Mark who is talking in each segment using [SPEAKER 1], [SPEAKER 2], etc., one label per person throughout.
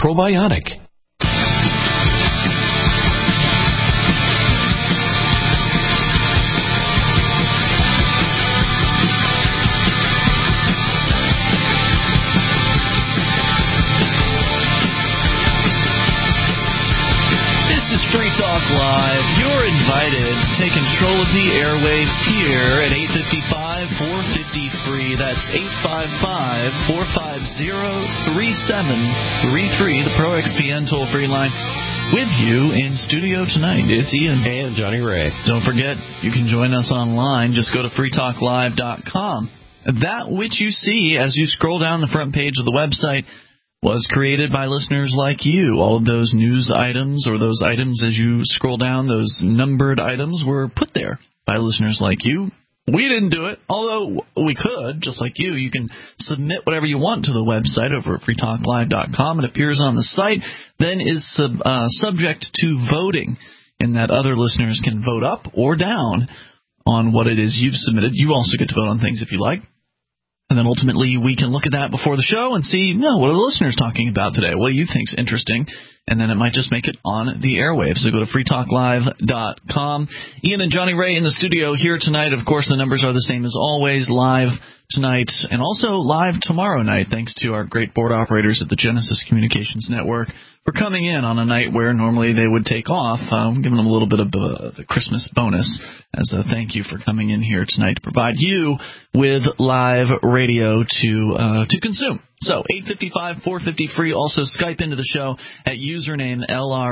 [SPEAKER 1] Probiotic.
[SPEAKER 2] Free Talk Live. You're invited to take control of the airwaves here at 855-450-FREE. That's 855-450-3733, the ProXPN toll-free line. With you in studio tonight, it's Ian.
[SPEAKER 1] And Johnny Ray.
[SPEAKER 2] Don't forget, you can join us online. Just go to freetalklive.com. That which you see as you scroll down the front page of the website was created by listeners like you. All of those news items, or those items as you scroll down, those numbered items, were put there by listeners like you. We didn't do it, although we could, just like you. You can submit whatever you want to the website over at freetalklive.com. It appears on the site, then is subject to voting, in that other listeners can vote up or down on what it is you've submitted. You also get to vote on things if you like. And then ultimately we can look at that before the show and see, what are the listeners talking about today? What do you think's interesting? And then it might just make it on the airwaves. So go to freetalklive.com. Ian and Johnny Ray in the studio here tonight. Of course, the numbers are the same as always, live tonight and also live tomorrow night, thanks to our great board operators at the Genesis Communications Network for coming in on a night where normally they would take off. Giving them a little bit of the Christmas bonus as a thank you for coming in here tonight to provide you with live radio to consume. So 855-450-FREE. Also Skype into the show at username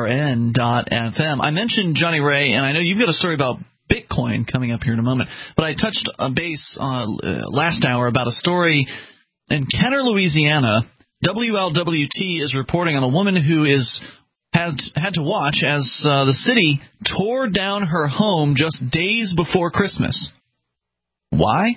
[SPEAKER 2] LRN.FM. I mentioned Johnny Ray, and I know you've got a story about Bitcoin coming up here in a moment, but I touched a base last hour about a story in Kenner, Louisiana. WLWT is reporting on a woman who had to watch as the city tore down her home just days before Christmas. Why?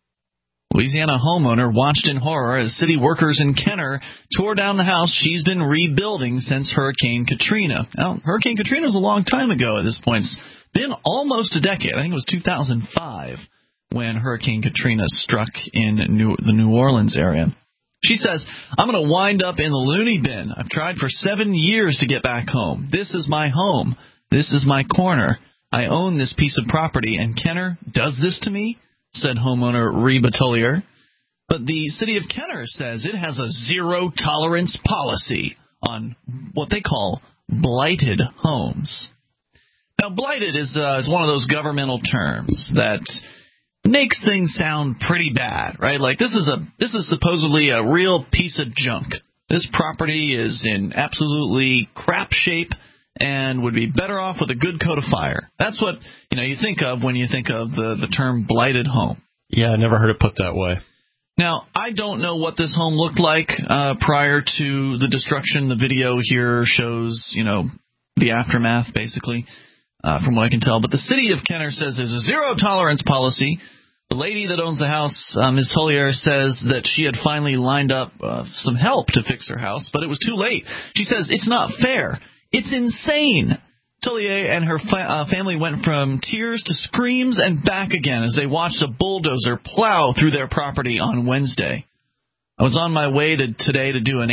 [SPEAKER 2] Louisiana homeowner watched in horror as city workers in Kenner tore down the house she's been rebuilding since Hurricane Katrina. Now, Hurricane Katrina was a long time ago at this point. It's been almost a decade. I think it was 2005 when Hurricane Katrina struck in the New Orleans area. She says, I'm going to wind up in the loony bin. I've tried for 7 years to get back home. This is my home. This is my corner. I own this piece of property, and Kenner does this to me, said homeowner Reba Tollier. But the city of Kenner says it has a zero-tolerance policy on what they call blighted homes. Now, blighted is one of those governmental terms that makes things sound pretty bad, right? Like this is supposedly a real piece of junk. This property is in absolutely crap shape and would be better off with a good coat of fire. That's what you think of when you think of the term blighted home.
[SPEAKER 1] Yeah, I never heard it put that way.
[SPEAKER 2] Now, I don't know what this home looked like prior to the destruction. The video here shows, the aftermath, basically, from what I can tell. But the city of Kenner says there's a zero-tolerance policy. The lady that owns the house, Ms. Tollier, says that she had finally lined up some help to fix her house, but it was too late. She says, it's not fair. It's insane. Tollier and her family went from tears to screams and back again as they watched a bulldozer plow through their property on Wednesday. I was on my way today to do an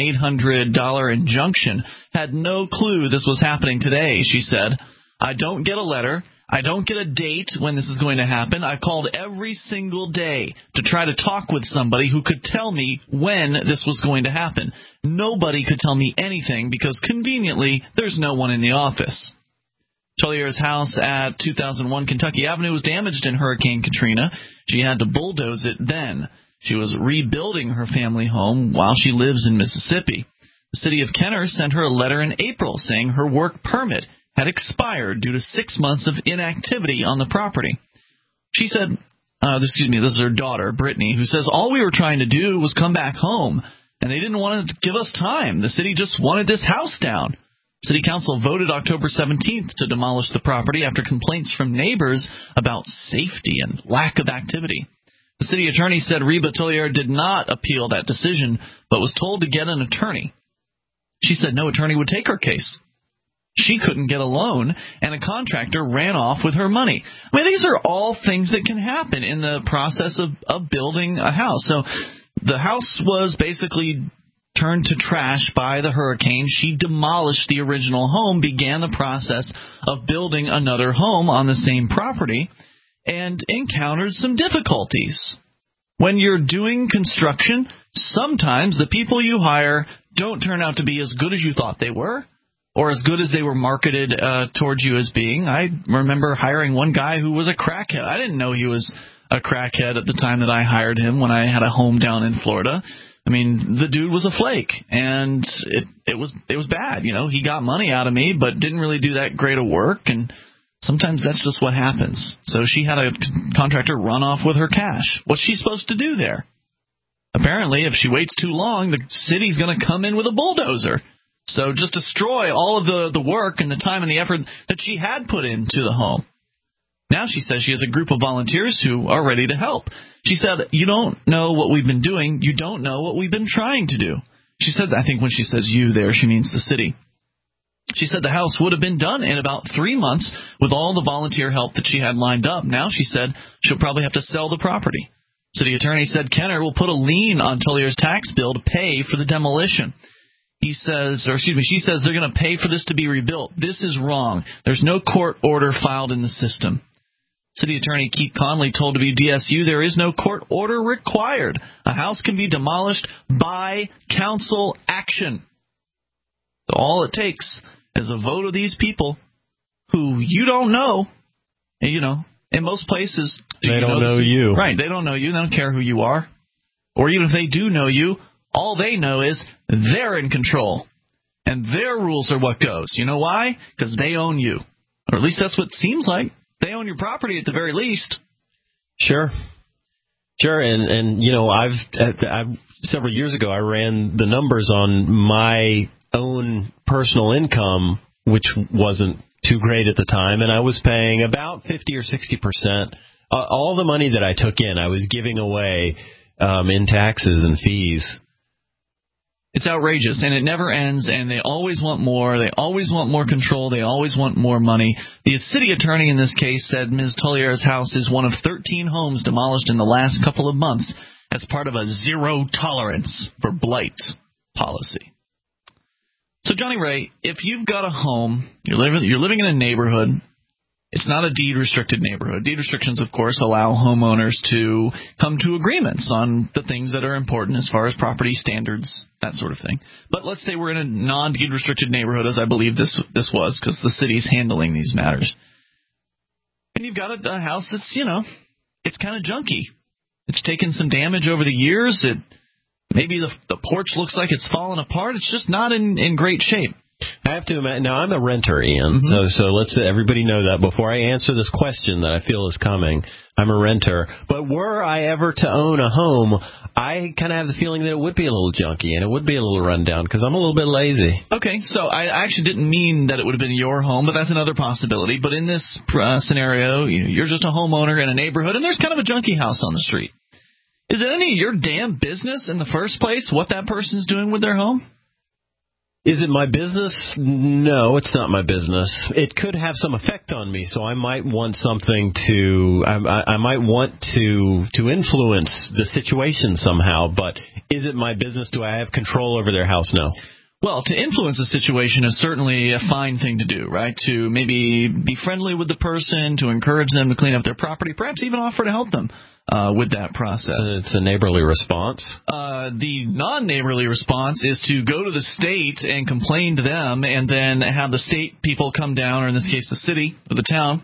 [SPEAKER 2] $800 injunction. Had no clue this was happening today, she said. I don't get a letter. I don't get a date when this is going to happen. I called every single day to try to talk with somebody who could tell me when this was going to happen. Nobody could tell me anything because, conveniently, there's no one in the office. Tollier's house at 2001 Kentucky Avenue was damaged in Hurricane Katrina. She had to bulldoze it then. She was rebuilding her family home while she lives in Mississippi. The city of Kenner sent her a letter in April saying her work permit had expired due to 6 months of inactivity on the property. She said, this is her daughter, Brittany, who says, all we were trying to do was come back home, and they didn't want to give us time. The city just wanted this house down. City Council voted October 17th to demolish the property after complaints from neighbors about safety and lack of activity. The city attorney said Reba Tollier did not appeal that decision, but was told to get an attorney. She said no attorney would take her case. She couldn't get a loan, and a contractor ran off with her money. I mean, these are all things that can happen in the process of building a house. So the house was basically turned to trash by the hurricane, she demolished the original home, began the process of building another home on the same property, and encountered some difficulties. When you're doing construction, sometimes the people you hire don't turn out to be as good as you thought they were, or as good as they were marketed towards you as being. I remember hiring one guy who was a crackhead. I didn't know he was a crackhead at the time that I hired him when I had a home down in Florida. I mean, the dude was a flake, and it was bad. You know, he got money out of me, but didn't really do that great of work, and sometimes that's just what happens. So she had a contractor run off with her cash. What's she supposed to do there? Apparently, if she waits too long, the city's going to come in with a bulldozer. So just destroy all of the work and the time and the effort that she had put into the home. Now she says she has a group of volunteers who are ready to help. She said, you don't know what we've been doing. You don't know what we've been trying to do. She said, I think when she says you there, she means the city. She said the house would have been done in about 3 months with all the volunteer help that she had lined up. Now she said she'll probably have to sell the property. City attorney said Kenner will put a lien on Tullier's tax bill to pay for the demolition. She says they're going to pay for this to be rebuilt. This is wrong. There's no court order filed in the system. City Attorney Keith Conley told WDSU there is no court order required. A house can be demolished by council action. So all it takes is a vote of these people who you don't know. And, you know, in most places,
[SPEAKER 1] they don't know you.
[SPEAKER 2] Right, they don't know you. They don't care who you are. Or even if they do know you, all they know is they're in control. And their rules are what goes. You know why? Because they own you. Or at least that's what it seems like. They own your property at the very least.
[SPEAKER 1] Sure. And you know, I've several years ago I ran the numbers on my own personal income, which wasn't too great at the time, and I was paying about 50 or 60%. All the money that I took in, I was giving away in taxes and fees.
[SPEAKER 2] It's outrageous, and it never ends, and they always want more. They always want more control. They always want more money. The city attorney in this case said Ms. Tullier's house is one of 13 homes demolished in the last couple of months as part of a zero tolerance for blight policy. So, Johnny Ray, if you've got a home, you're living in a neighborhood. It's not a deed-restricted neighborhood. Deed restrictions, of course, allow homeowners to come to agreements on the things that are important as far as property standards, that sort of thing. But let's say we're in a non-deed-restricted neighborhood, as I believe this was, because the city's handling these matters. And you've got a house that's, you know, it's kind of junky. It's taken some damage over the years. Maybe the porch looks like it's fallen apart. It's just not in great shape.
[SPEAKER 1] I have to imagine. Now, I'm a renter, Ian, so let's everybody know that before I answer this question that I feel is coming. I'm a renter. But were I ever to own a home, I kind of have the feeling that it would be a little junky and it would be a little run down because I'm a little bit lazy.
[SPEAKER 2] Okay, so I actually didn't mean that it would have been your home, but that's another possibility. But in this scenario, you're just a homeowner in a neighborhood, and there's kind of a junky house on the street. Is it any of your damn business in the first place what that person's doing with their home?
[SPEAKER 1] Is it my business? No, it's not my business. It could have some effect on me, so I might want something to. I might want to influence the situation somehow. But is it my business? Do I have control over their house? No.
[SPEAKER 2] Well, to influence a situation is certainly a fine thing to do, right? To maybe be friendly with the person, to encourage them to clean up their property, perhaps even offer to help them with that process.
[SPEAKER 1] It's a neighborly response.
[SPEAKER 2] The non-neighborly response is to go to the state and complain to them and then have the state people come down, or in this case the city or the town,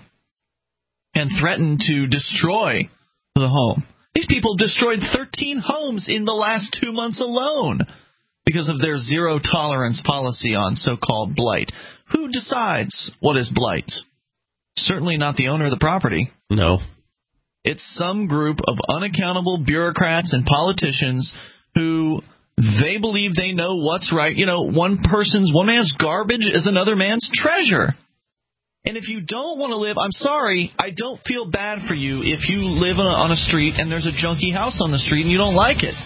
[SPEAKER 2] and threaten to destroy the home. These people destroyed 13 homes in the last 2 months alone because of their zero-tolerance policy on so-called blight. Who decides what is blight? Certainly not the owner of the property.
[SPEAKER 1] No.
[SPEAKER 2] It's some group of unaccountable bureaucrats and politicians who they believe they know what's right. You know, one man's garbage is another man's treasure. And if you don't want to live, I'm sorry, I don't feel bad for you if you live on a street and there's a junky house on the street and you don't like it.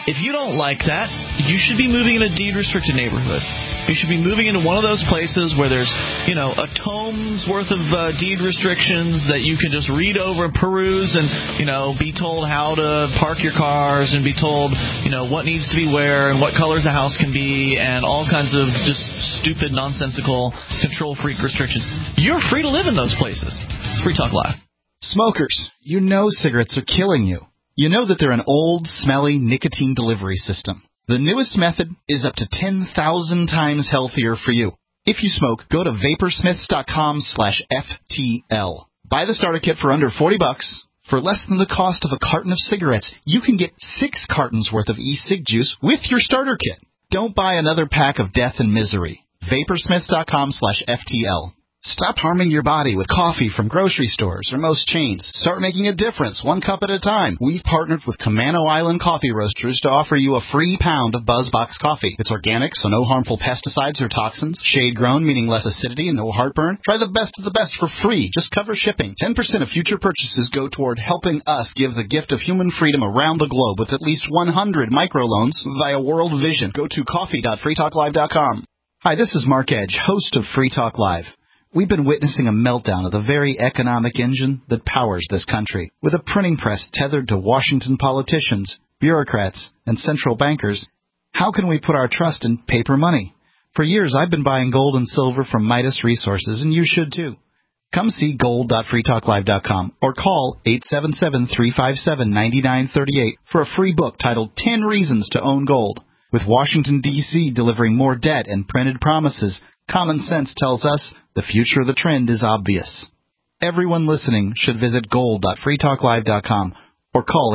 [SPEAKER 2] If you don't like that, you should be moving in a deed-restricted neighborhood. You should be moving into one of those places where there's, a tome's worth of deed restrictions that you can just read over and peruse and, be told how to park your cars and be told, what needs to be where and what colors a house can be and all kinds of just stupid, nonsensical, control-freak restrictions. You're free to live in those places. It's Free Talk Live.
[SPEAKER 3] Smokers, you know cigarettes are killing you. You know that they're an old, smelly nicotine delivery system. The newest method is up to 10,000 times healthier for you. If you smoke, go to vaporsmiths.com/FTL. Buy the starter kit for under $40. For less than the cost of a carton of cigarettes, you can get 6 cartons worth of e-cig juice with your starter kit. Don't buy another pack of death and misery. Vaporsmiths.com/FTL. Stop harming your body with coffee from grocery stores or most chains. Start making a difference, 1 cup at a time. We've partnered with Camano Island Coffee Roasters to offer you a free pound of BuzzBox coffee. It's organic, so no harmful pesticides or toxins. Shade-grown, meaning less acidity and no heartburn. Try the best of the best for free. Just cover shipping. 10% of future purchases go toward helping us give the gift of human freedom around the globe with at least 100 microloans via World Vision. Go to coffee.freetalklive.com. Hi, this is Mark Edge, host of Free Talk Live. We've been witnessing a meltdown of the very economic engine that powers this country. With a printing press tethered to Washington politicians, bureaucrats, and central bankers, how can we put our trust in paper money? For years, I've been buying gold and silver from Midas Resources, and you should too. Come see gold.freetalklive.com or call 877-357-9938 for a free book titled 10 Reasons to Own Gold. With Washington, D.C. delivering more debt and printed promises, common sense tells us the future of the trend is obvious. Everyone listening should visit gold.freetalklive.com or call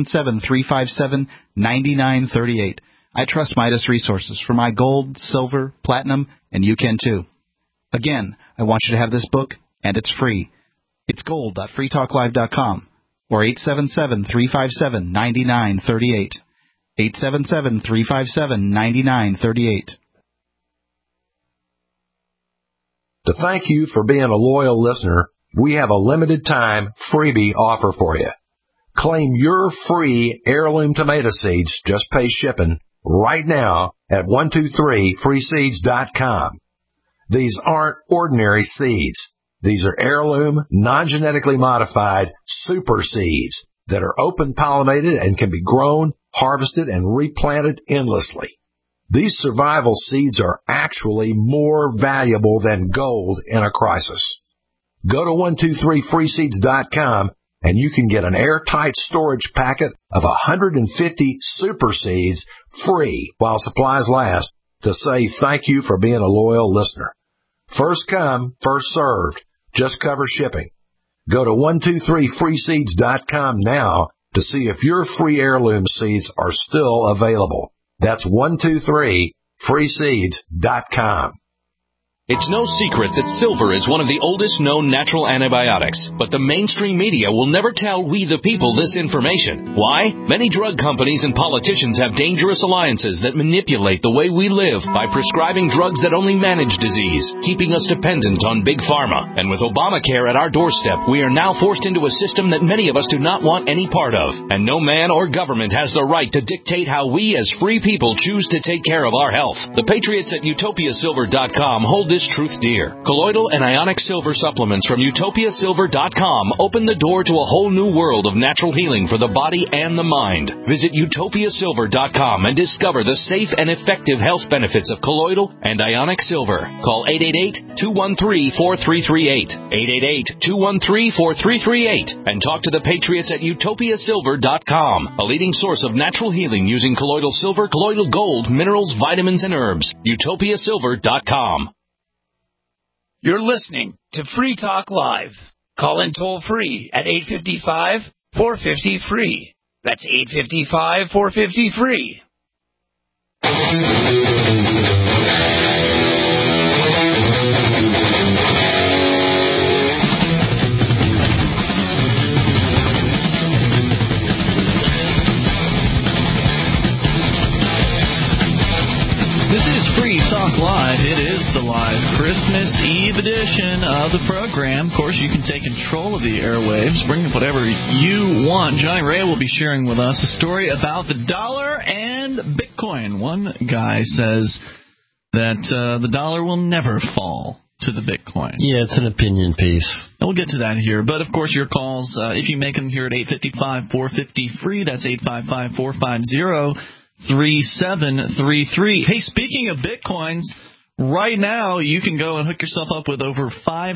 [SPEAKER 3] 877-357-9938. I trust Midas Resources for my gold, silver, platinum, and you can too. Again, I want you to have this book, and it's free. It's gold.freetalklive.com or 877-357-9938. 877-357-9938.
[SPEAKER 4] To thank you for being a loyal listener, we have a limited time freebie offer for you. Claim your free heirloom tomato seeds, just pay shipping, right now at 123freeseeds.com. These aren't ordinary seeds. These are heirloom, non-genetically modified super seeds that are open pollinated and can be grown, harvested, and replanted endlessly. These survival seeds are actually more valuable than gold in a crisis. Go to 123freeseeds.com and you can get an airtight storage packet of 150 super seeds free while supplies last to say thank you for being a loyal listener. First come, first served. Just cover shipping. Go to 123freeseeds.com now to see if your free heirloom seeds are still available. That's 123freeseeds.com.
[SPEAKER 5] It's no secret that silver is one of the oldest known natural antibiotics, but the mainstream media will never tell we the people this information. Why? Many drug companies and politicians have dangerous alliances that manipulate the way we live by prescribing drugs that only manage disease, keeping us dependent on big pharma. And with Obamacare at our doorstep, we are now forced into a system that many of us do not want any part of. And no man or government has the right to dictate how we as free people choose to take care of our health. The patriots at utopiasilver.com hold this truth dear. Colloidal and ionic silver supplements from utopiasilver.com open the door to a whole new world of natural healing for the body and the mind. Visit utopiasilver.com and discover the safe and effective health benefits of colloidal and ionic silver. Call 888-213-4338. 888-213-4338 and talk to the patriots at utopiasilver.com, a leading source of natural healing using colloidal silver, colloidal gold, minerals, vitamins, and herbs. utopiasilver.com.
[SPEAKER 6] You're listening to Free Talk Live. Call in toll-free at 855-450-FREE. That's 855-450-FREE.
[SPEAKER 2] This is Free Talk Live. It is the live Christmas Eve edition of the program. Of course, you can take control of the airwaves, bring up whatever you want. Johnny Ray will be sharing with us a story about the dollar and Bitcoin. One guy says that the dollar will never fall to the Bitcoin. Yeah,
[SPEAKER 1] it's an opinion piece.
[SPEAKER 2] And we'll get to that here. But, of course, your calls, if you make them here at 855-450-FREE, that's 855-450-3733. Hey, speaking of Bitcoins, right now you can go and hook yourself up with over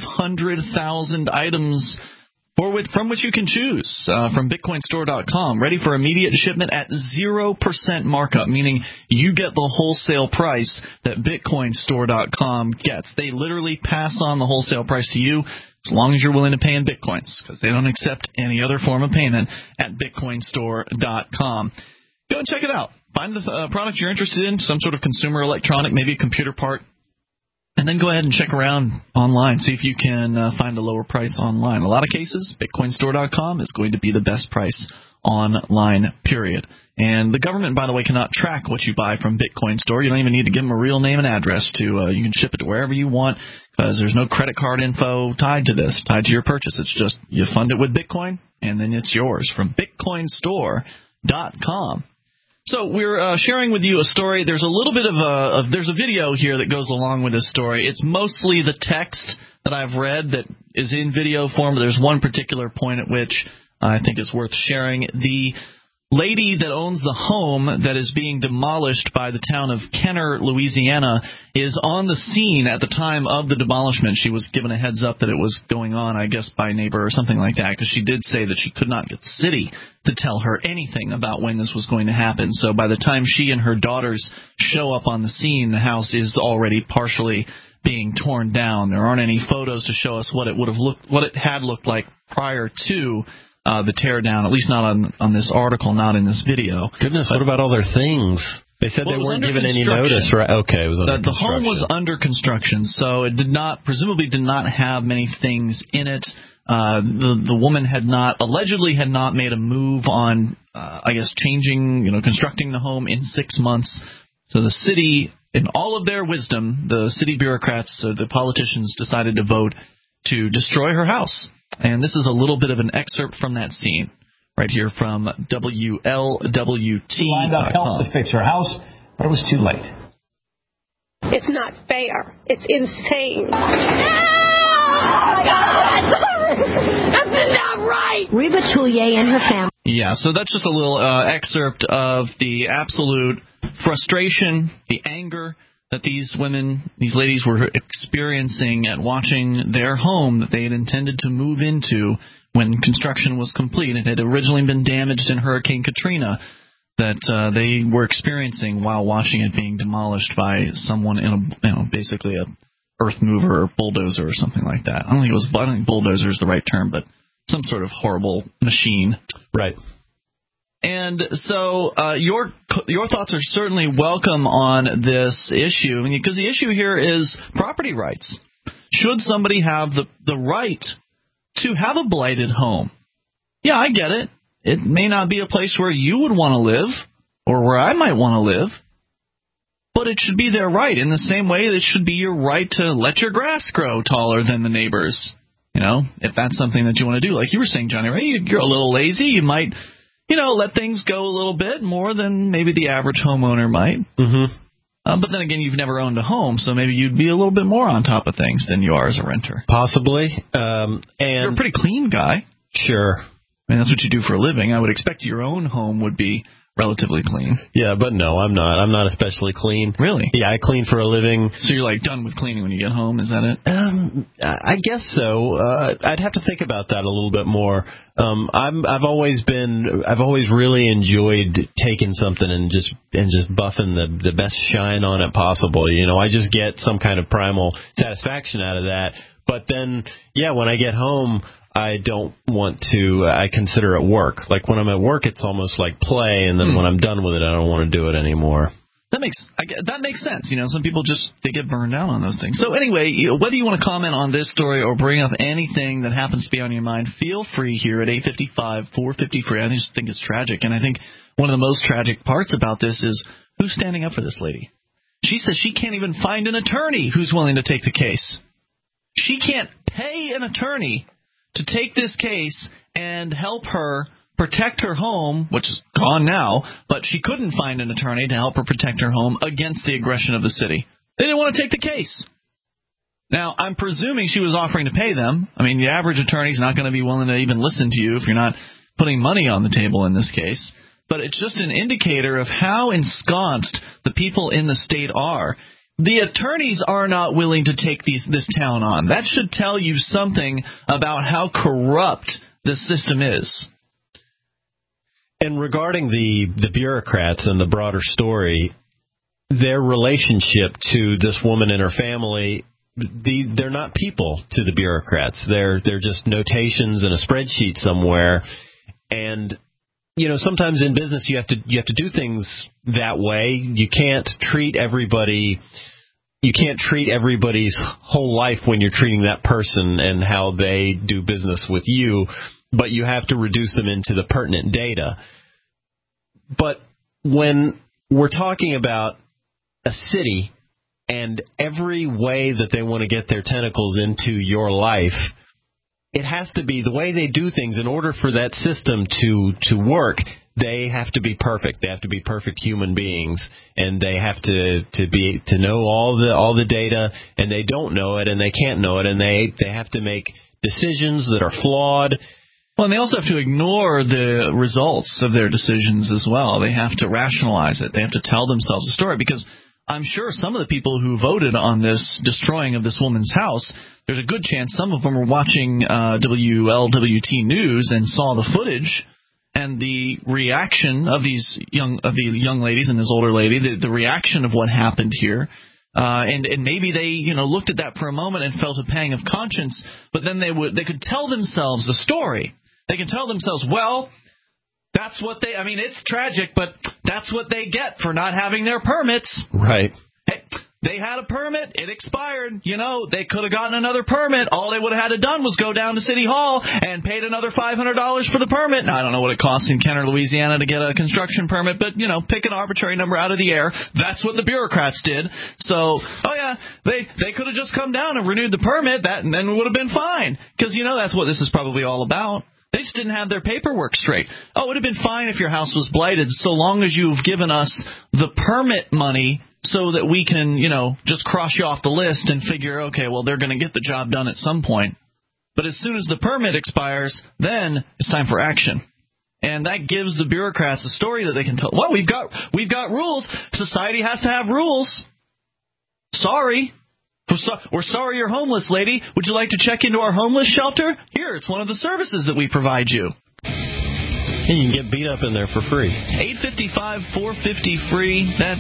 [SPEAKER 2] 500,000 items from which you can choose from BitcoinStore.com. Ready for immediate shipment at 0% markup, meaning you get the wholesale price that BitcoinStore.com gets. They literally pass on the wholesale price to you as long as you're willing to pay in Bitcoins, because they don't accept any other form of payment at BitcoinStore.com. Go and check it out. Find the product you're interested in, some sort of consumer electronic, maybe a computer part. And then go ahead and check around online. See if you can find a lower price online. In a lot of cases, BitcoinStore.com is going to be the best price online, period. And the government, by the way, cannot track what you buy from Bitcoin Store. You don't even need to give them a real name and address to. You can ship it to wherever you want, because there's no credit card info tied to this, tied to your purchase. It's just you fund it with Bitcoin, and then it's yours from BitcoinStore.com. So we're sharing with you a story. There's a little bit of there's a video here that goes along with this story. It's mostly the text that I've read that is in video form, but there's one particular point at which I think it's worth sharing. The lady that owns the home that is being demolished by the town of Kenner, Louisiana, is on the scene at the time of the demolishment. She was given a heads up that it was going on, I guess, by a neighbor or something like that, because she did say that she could not get the city to tell her anything about when this was going to happen. So by the time she and her daughters show up on the scene, the house is already partially being torn down. There aren't any photos to show us what it had looked like prior to the teardown, at least not on this article, not in this video.
[SPEAKER 1] Goodness, what about all their things? They said they weren't given any notice, right? Okay, it was under construction.
[SPEAKER 2] The home was under construction, so it presumably did not have many things in it. The woman allegedly had not made a move on, I guess, constructing the home in 6 months. So the city, in all of their wisdom, the city bureaucrats, the politicians, decided to vote to destroy her house. And this is a little bit of an excerpt from that scene, right here from WLWT.com.
[SPEAKER 7] Lined up help to fix her house, but it was too late.
[SPEAKER 8] It's not fair. It's insane. Oh, my God! That's not right!
[SPEAKER 9] Reba Tullier and her family.
[SPEAKER 2] Yeah, so that's just a little excerpt of the absolute frustration, the anger that these ladies were experiencing at watching their home that they had intended to move into when construction was complete. It had originally been damaged in Hurricane Katrina, that they were experiencing while watching it being demolished by someone in basically a earth mover or bulldozer or something like that. I don't think bulldozer is the right term, but some sort of horrible machine.
[SPEAKER 1] Right.
[SPEAKER 2] And so your thoughts are certainly welcome on this issue, because the issue here is property rights. Should somebody have the right to have a blighted home? Yeah, I get it. It may not be a place where you would want to live or where I might want to live, but it should be their right in the same way that it should be your right to let your grass grow taller than the neighbors. If that's something that you want to do. Like you were saying, Johnny Ray, you're a little lazy. You might let things go a little bit more than maybe the average homeowner might.
[SPEAKER 1] Mm-hmm.
[SPEAKER 2] But then again, you've never owned a home, so maybe you'd be a little bit more on top of things than you are as a renter.
[SPEAKER 1] Possibly. And
[SPEAKER 2] you're a pretty clean guy.
[SPEAKER 1] Sure.
[SPEAKER 2] I mean, that's what you do for a living. I would expect your own home would be relatively clean.
[SPEAKER 1] Yeah, but no, I'm not. I'm not especially clean.
[SPEAKER 2] Really?
[SPEAKER 1] Yeah, I clean for a living.
[SPEAKER 2] So you're done with cleaning when you get home, is that it?
[SPEAKER 1] I guess so. I'd have to think about that a little bit more. I've always really enjoyed taking something and just buffing the best shine on it possible. I just get some kind of primal satisfaction out of that. But then, yeah, when I get home, I don't want to, I consider it work. Like when I'm at work, it's almost like play, and then when I'm done with it, I don't want to do it anymore.
[SPEAKER 2] That makes sense. Some people they get burned out on those things. So anyway, whether you want to comment on this story or bring up anything that happens to be on your mind, feel free here at 855-450-FREE. I just think it's tragic, and I think one of the most tragic parts about this is who's standing up for this lady. She says she can't even find an attorney who's willing to take the case. She can't pay an attorney to take this case and help her protect her home, which is gone now, but she couldn't find an attorney to help her protect her home against the aggression of the city. They didn't want to take the case. Now, I'm presuming she was offering to pay them. I mean, the average attorney's not going to be willing to even listen to you if you're not putting money on the table in this case. But it's just an indicator of how ensconced the people in the state are. The attorneys are not willing to take this town on. That should tell you something about how corrupt the system is.
[SPEAKER 1] And regarding the bureaucrats and the broader story, their relationship to this woman and her family, they're not people to the bureaucrats. They're just notations in a spreadsheet somewhere. And sometimes in business you have to do things that way. You can't treat everybody. You can't treat everybody's whole life when you're treating that person and how they do business with you, but you have to reduce them into the pertinent data. But when we're talking about a city and every way that they want to get their tentacles into your life, it has to be the way they do things. In order for that system to work, they have to be perfect. They have to be perfect human beings, and they have to know all the data, and they don't know it, and they can't know it, and they have to make decisions that are flawed.
[SPEAKER 2] Well, and they also have to ignore the results of their decisions as well. They have to rationalize it. They have to tell themselves a story, because I'm sure some of the people who voted on this destroying of this woman's house, there's a good chance some of them were watching WLWT News and saw the footage and the reaction of the young ladies and this older lady, the reaction of what happened here. And maybe they looked at that for a moment and felt a pang of conscience, but then they could tell themselves the story. They can tell themselves, well, that's what it's tragic, but that's what they get for not having their permits.
[SPEAKER 1] Right.
[SPEAKER 2] Hey, they had a permit. It expired. They could have gotten another permit. All they would have had to done was go down to City Hall and paid another $500 for the permit. Now, I don't know what it costs in Kenner, Louisiana to get a construction permit, but, pick an arbitrary number out of the air. That's what the bureaucrats did. So, they could have just come down and renewed the permit, and then it would have been fine. Because, that's what this is probably all about. They just didn't have their paperwork straight. Oh, it would have been fine if your house was blighted, so long as you've given us the permit money so that we can, just cross you off the list and figure, okay, well, they're going to get the job done at some point. But as soon as the permit expires, then it's time for action. And that gives the bureaucrats a story that they can tell. Well, we've got rules. Society has to have rules. Sorry. We're sorry you're homeless, lady. Would you like to check into our homeless shelter? Here, it's one of the services that we provide you.
[SPEAKER 1] And you can get beat up in there for free.
[SPEAKER 2] 855-450-FREE. That's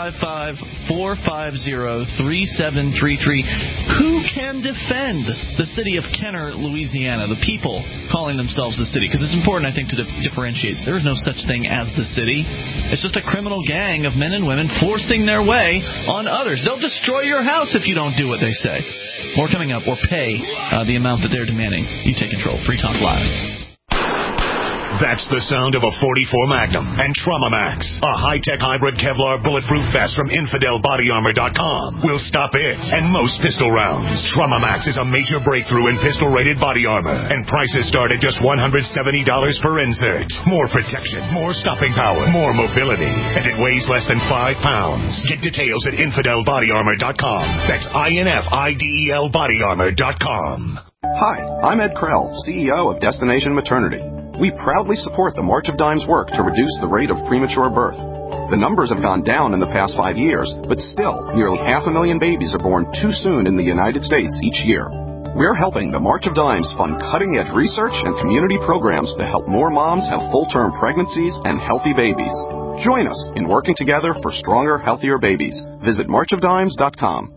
[SPEAKER 2] 855-450-3733. Who can defend the city of Kenner, Louisiana, the people calling themselves the city? Because it's important, I think, to differentiate. There is no such thing as the city. It's just a criminal gang of men and women forcing their way on others. They'll destroy your house if you don't do what they say. More coming up, or pay the amount that they're demanding. You take control. Free Talk Live.
[SPEAKER 9] That's the sound of a .44 Magnum and Trauma Max, a high-tech hybrid Kevlar bulletproof vest from InfidelBodyArmor.com. Will stop it and most pistol rounds. Trauma Max is a major breakthrough in pistol-rated body armor, and prices start at just $170 per insert. More protection, more stopping power, more mobility, and it weighs less than 5 pounds. Get details at InfidelBodyArmor.com. That's INFIDELBodyArmor.com.
[SPEAKER 10] Hi, I'm Ed Krell, CEO of Destination Maternity. We proudly support the March of Dimes work to reduce the rate of premature birth. The numbers have gone down in the past 5 years, but still, nearly 500,000 babies are born too soon in the United States each year. We're helping the March of Dimes fund cutting-edge research and community programs to help more moms have full-term pregnancies and healthy babies. Join us in working together for stronger, healthier babies. Visit marchofdimes.com.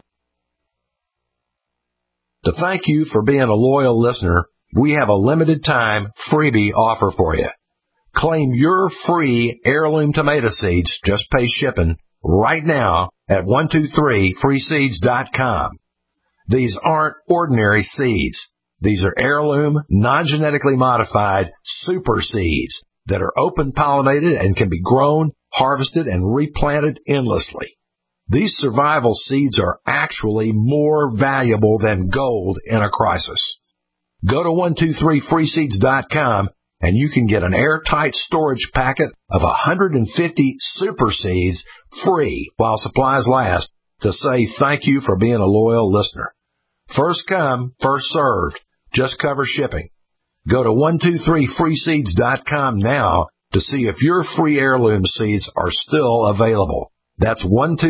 [SPEAKER 4] To thank you for being a loyal listener, we have a limited time freebie offer for you. Claim your free heirloom tomato seeds, just pay shipping, right now at 123freeseeds.com. These aren't ordinary seeds. These are heirloom, non-genetically modified super seeds that are open pollinated and can be grown, harvested, and replanted endlessly. These survival seeds are actually more valuable than gold in a crisis. Go to 123freeseeds.com and you can get an airtight storage packet of 150 super seeds free while supplies last to say thank you for being a loyal listener. First come, first served. Just cover shipping. Go to 123freeseeds.com now to see if your free heirloom seeds are still available. That's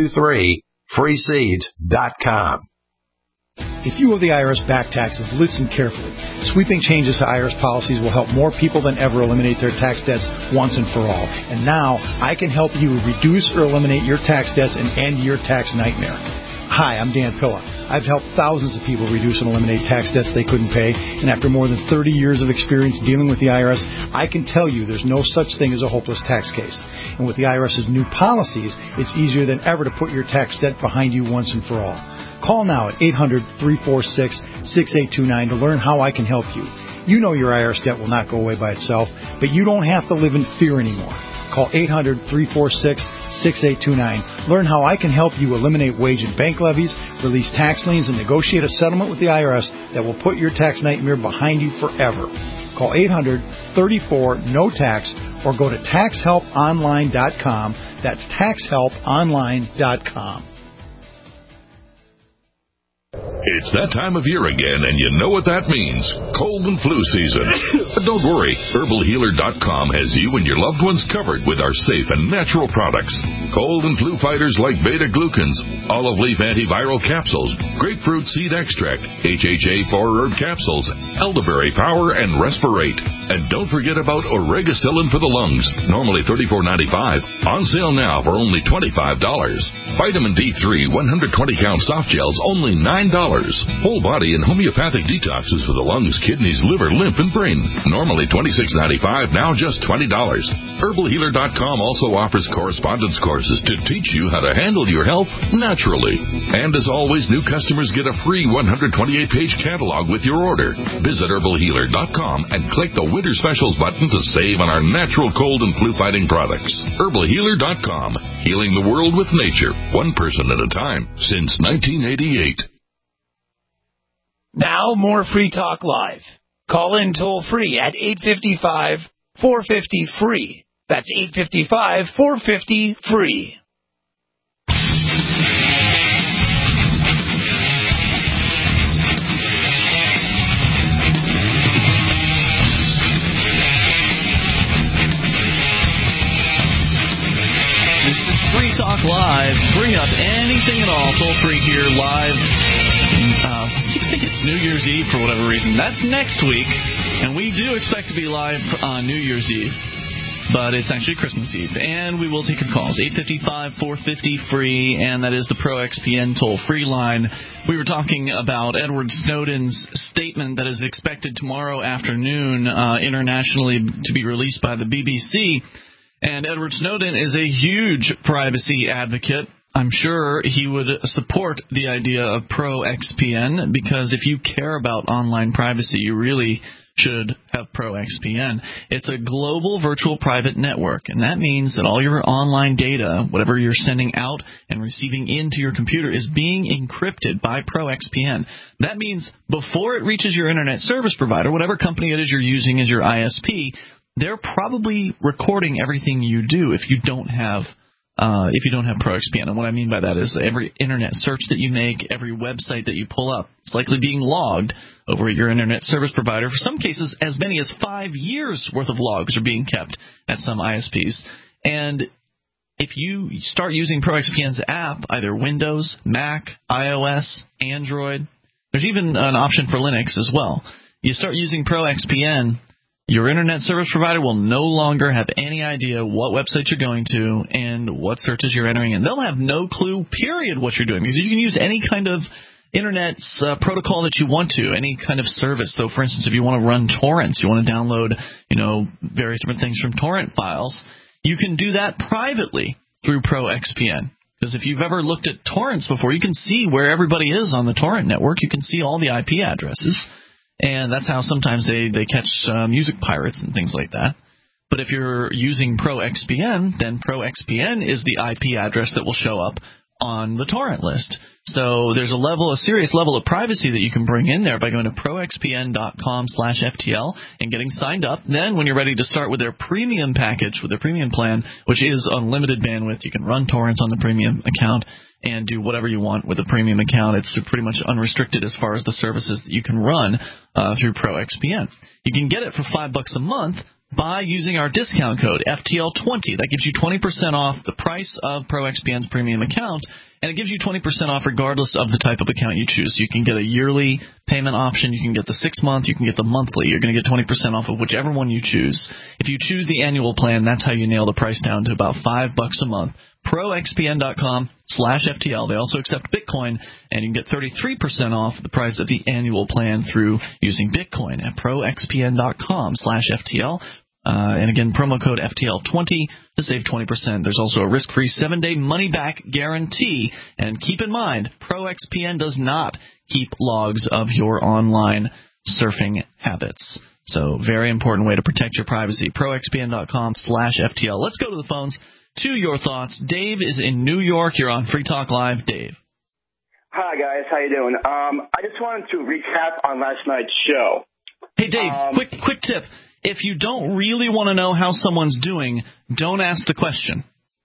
[SPEAKER 4] 123freeseeds.com.
[SPEAKER 7] If you owe the IRS back taxes, listen carefully. Sweeping changes to IRS policies will help more people than ever eliminate their tax debts once and for all. And now, I can help you reduce or eliminate your tax debts and end your tax nightmare. Hi, I'm Dan Pilla. I've helped thousands of people reduce and eliminate tax debts they couldn't pay, and after more than 30 years of experience dealing with the IRS, I can tell you there's no such thing as a hopeless tax case. And with the IRS's new policies, it's easier than ever to put your tax debt behind you once and for all. Call now at 800-346-6829 to learn how I can help you. You know your IRS debt will not go away by itself, but you don't have to live in fear anymore. Call 800-346-6829. Learn how I can help you eliminate wage and bank levies, release tax liens, and negotiate a settlement with the IRS that will put your tax nightmare behind you forever. Call 800-34-NO-TAX or go to taxhelponline.com. That's taxhelponline.com.
[SPEAKER 11] It's that time of year again, and you know what that means. Cold and flu season. But don't worry. HerbalHealer.com has you and your loved ones covered with our safe and natural products. Cold and flu fighters like beta-glucans, olive leaf antiviral capsules, grapefruit seed extract, HHA 4-herb capsules, elderberry power, and Respirate. And don't forget about Oregacillin for the lungs, normally $34.95. On sale now for only $25. Vitamin D3 120-count soft gels, only $9. Whole body and homeopathic detoxes for the lungs, kidneys, liver, lymph, and brain. Normally $26.95, now just $20. HerbalHealer.com also offers correspondence courses to teach you how to handle your health naturally. And as always, new customers get a free 128-page catalog with your order. Visit HerbalHealer.com and click the Winter Specials button to save on our natural cold and flu-fighting products. HerbalHealer.com, healing the world with nature, one person at a time, since 1988.
[SPEAKER 6] Now, more Free Talk Live. Call in toll-free at 855-450-FREE. That's 855-450-FREE.
[SPEAKER 2] This is Free Talk Live. Bring up anything at all. Toll-free here live. I think it's New Year's Eve for whatever reason. That's next week, and we do expect to be live on New Year's Eve, but it's actually Christmas Eve, and we will take your calls. 855-450-FREE, and that is the ProXPN toll-free line. We were talking about Edward Snowden's statement that is expected tomorrow afternoon internationally to be released by the BBC, and Edward Snowden is a huge privacy advocate. I'm sure he would support the idea of ProXPN, because if you care about online privacy, you really should have ProXPN. It's a global virtual private network, and that means that all your online data, whatever you're sending out and receiving into your computer, is being encrypted by ProXPN. That means before it reaches your internet service provider, whatever company it is you're using as your ISP, they're probably recording everything you do if you don't have ProXPN. And what I mean by that is every internet search that you make, every website that you pull up, it's likely being logged over at your internet service provider. For some cases, as many as 5 years worth of logs are being kept at some ISPs. And if you start using ProXPN's app, either Windows, Mac, iOS, Android, there's even an option for Linux as well. You start using ProXPN, your internet service provider will no longer have any idea what website you're going to and what searches you're entering, and they'll have no clue, period, what you're doing, because you can use any kind of internet protocol that you want to, any kind of service. So, for instance, if you want to run torrents, you want to download, various different things from torrent files, you can do that privately through ProXPN. Because if you've ever looked at torrents before, you can see where everybody is on the torrent network. You can see all the IP addresses. And that's how sometimes they catch music pirates and things like that. But if you're using ProXPN, then ProXPN is the IP address that will show up on the torrent list. So there's a serious level of privacy that you can bring in there by going to proxpn.com/FTL and getting signed up. Then when you're ready to start with their premium package, with their premium plan, which is unlimited bandwidth, you can run torrents on the premium account and do whatever you want with a premium account. It's pretty much unrestricted as far as the services that you can run through ProXPN. You can get it for $5 a month by using our discount code FTL20. That gives you 20% off the price of ProXPN's premium account, and it gives you 20% off regardless of the type of account you choose. So you can get a yearly payment option, you can get the 6 month, you can get the monthly. You're going to get 20% off of whichever one you choose. If you choose the annual plan, that's how you nail the price down to about $5 a month. ProXPN.com/FTL. They also accept Bitcoin, and you can get 33% off the price of the annual plan through using Bitcoin at ProXPN.com/FTL. And again, promo code FTL20 to save 20%. There's also a risk-free 7-day money-back guarantee. And keep in mind, ProXPN does not keep logs of your online surfing habits. So very important way to protect your privacy. ProXPN.com/FTL. Let's go to the phones. To your thoughts. Dave is in New York. You're on Free Talk Live. Dave.
[SPEAKER 12] Hi, guys. How you doing? I just wanted to recap on last night's show.
[SPEAKER 2] Hey, Dave, quick tip. If you don't really want to know how someone's doing, don't ask the question.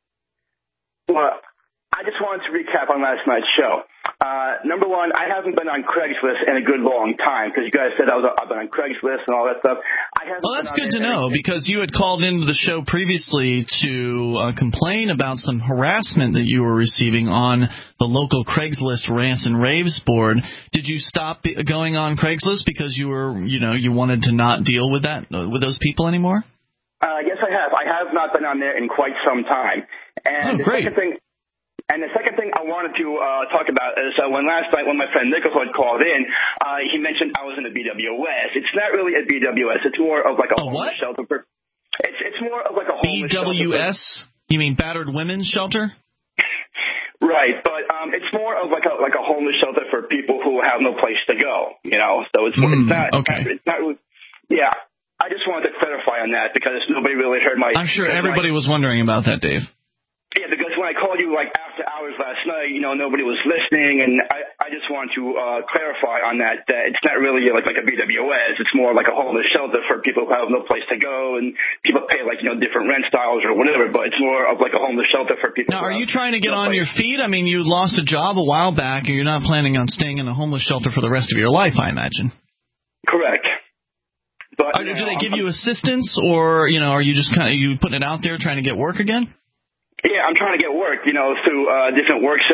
[SPEAKER 12] Well, I just wanted to recap on last night's show. Number one, I haven't been on Craigslist in a good long time because you guys said I've been on Craigslist and all that stuff.
[SPEAKER 2] Well, that's good to know because you had called into the show previously to complain about some harassment that you were receiving on the local Craigslist rants and raves board. Did you stop going on Craigslist because you wanted to not deal with those people anymore?
[SPEAKER 12] Yes, I have. I have not been on there in quite some time. And
[SPEAKER 2] great.
[SPEAKER 12] The second thing I wanted to talk about is when last night when my friend Nickel had called in, he mentioned I was in a BWS. It's not really a BWS. It's more of like a homeless shelter. It's more of like a homeless
[SPEAKER 2] BWS?
[SPEAKER 12] shelter.
[SPEAKER 2] You mean battered women's shelter?
[SPEAKER 12] Right, but it's more of like a homeless shelter for people who have no place to go. So it's not.
[SPEAKER 2] Okay.
[SPEAKER 12] It's not really. Yeah, I just wanted to clarify on that because nobody really heard my.
[SPEAKER 2] I'm sure everybody was wondering about that, Dave.
[SPEAKER 12] Yeah, because when I called you like after hours last night, nobody was listening, and I just want to clarify on that it's not really like a BWS. It's more like a homeless shelter for people who have no place to go, and people pay different rent styles or whatever, but it's more of like a homeless shelter for people.
[SPEAKER 2] Now, are you trying to get on your feet? I mean, you lost a job a while back, and you're not planning on staying in a homeless shelter for the rest of your life, I imagine.
[SPEAKER 12] Correct. But
[SPEAKER 2] do they give you assistance, or are you just you putting it out there trying to get work again?
[SPEAKER 12] Yeah, I'm trying to get work, through different work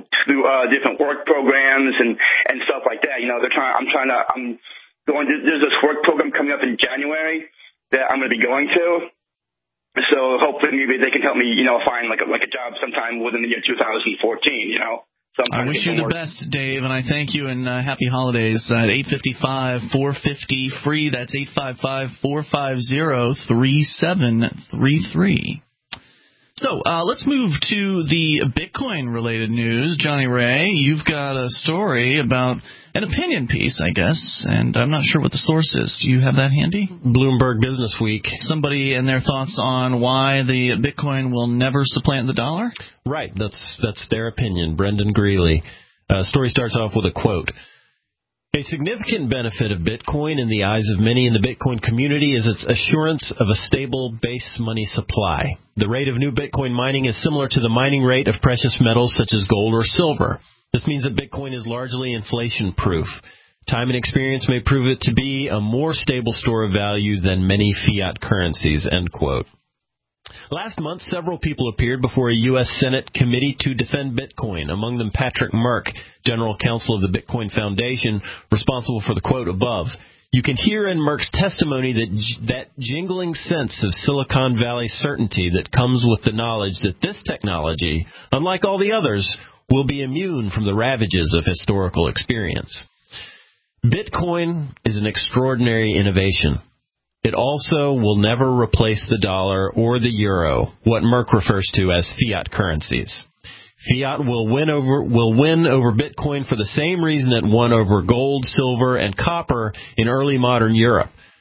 [SPEAKER 12] programs and stuff like that. I'm going to. There's this work program coming up in January that I'm going to be going to. So hopefully maybe they can help me, find like a job sometime within the year 2014. So
[SPEAKER 2] I wish you the best, Dave, and I thank you and happy holidays. 855-450-FREE. That's 855-450-3733. So let's move to the Bitcoin-related news. Johnny Ray, you've got a story about an opinion piece, I guess, and I'm not sure what the source is. Do you have that handy?
[SPEAKER 1] Bloomberg Business Week.
[SPEAKER 2] Somebody and their thoughts on why the Bitcoin will never supplant the dollar?
[SPEAKER 1] Right, that's their opinion. Brendan Greeley. Story starts off with a quote. A significant benefit of Bitcoin in the eyes of many in the Bitcoin community is its assurance of a stable base money supply. The rate of new Bitcoin mining is similar to the mining rate of precious metals such as gold or silver. This means that Bitcoin is largely inflation-proof. Time and experience may prove it to be a more stable store of value than many fiat currencies, end quote. Last month, several people appeared before a U.S. Senate committee to defend Bitcoin, among them Patrick Merck, General Counsel of the Bitcoin Foundation, responsible for the quote above. You can hear in Merck's testimony that jingling sense of Silicon Valley certainty that comes with the knowledge that this technology, unlike all the others, will be immune from the ravages of historical experience. Bitcoin is an extraordinary innovation. It also will never replace the dollar or the euro, what Merck refers to as fiat currencies. Fiat will win over Bitcoin for the same reason it won over gold, silver, and copper in early modern Europe.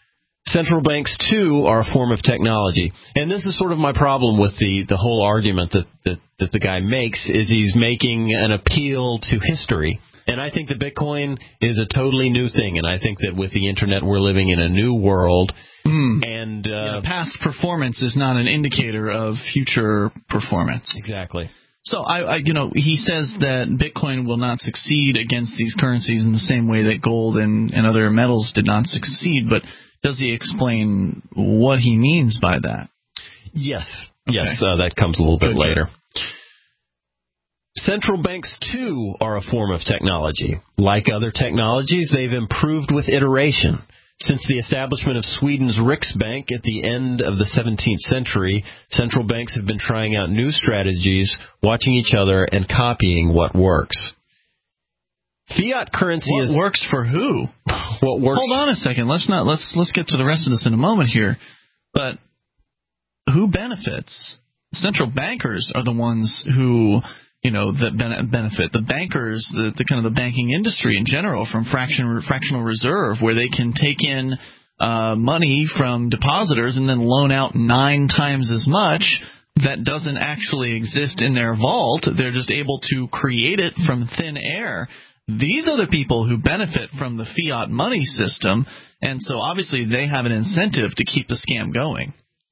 [SPEAKER 1] Central banks, too, are a form of technology. And this is sort of my problem with the whole argument that the guy makes, is he's making an appeal to history. And I think that Bitcoin is a totally new thing. And I think that with the Internet, we're living in a new world. And
[SPEAKER 2] past performance is not an indicator of future performance.
[SPEAKER 1] Exactly.
[SPEAKER 2] So, he says that Bitcoin will not succeed against these currencies in the same way that gold and other metals did not succeed, but does he explain what he means by that?
[SPEAKER 1] Yes.
[SPEAKER 2] Okay.
[SPEAKER 1] Yes, that comes a little bit later. Central banks, too, are a form of technology. Like other technologies, they've improved with iteration. Since the establishment of Sweden's Riksbank at the end of the 17th century, central banks have been trying out new strategies, watching each other, and copying what works. Fiat currency
[SPEAKER 2] works for who?
[SPEAKER 1] What works?
[SPEAKER 2] Hold on a second. Let's get to the rest of this in a moment here. But who benefits? Central bankers are the ones who, that benefit. The bankers, the kind of the banking industry in general, from fractional reserve, where they can take in money from depositors and then loan out 9 times as much. That doesn't actually exist in their vault. They're just able to create it from thin air. These are the people who benefit from the fiat money system, and so obviously they have an incentive to keep the scam going.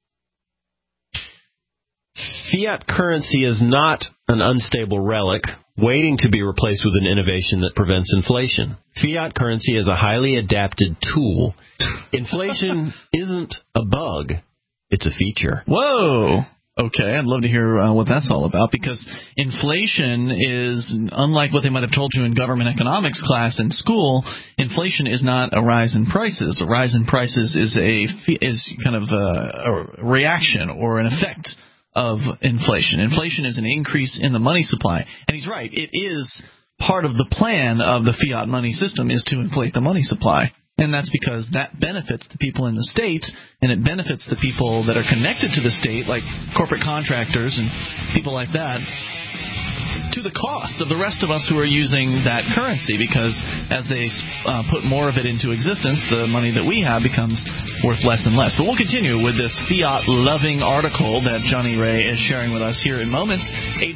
[SPEAKER 1] Fiat currency is not an unstable relic waiting to be replaced with an innovation that prevents inflation. Fiat currency is a highly adapted tool. Inflation isn't a bug, it's a feature.
[SPEAKER 2] Whoa! Okay, I'd love to hear what that's all about, because inflation is, unlike what they might have told you in government economics class in school, inflation is not a rise in prices. A rise in prices is kind of a reaction or an effect of inflation. Inflation is an increase in the money supply. And he's right, it is part of the plan of the fiat money system is to inflate the money supply. And that's because that benefits the people in the state, and it benefits the people that are connected to the state, like corporate contractors and people like that, to the cost of the rest of us who are using that currency, because as they put more of it into existence, the money that we have becomes worth less and less. But we'll continue with this fiat-loving article that Johnny Ray is sharing with us here in moments.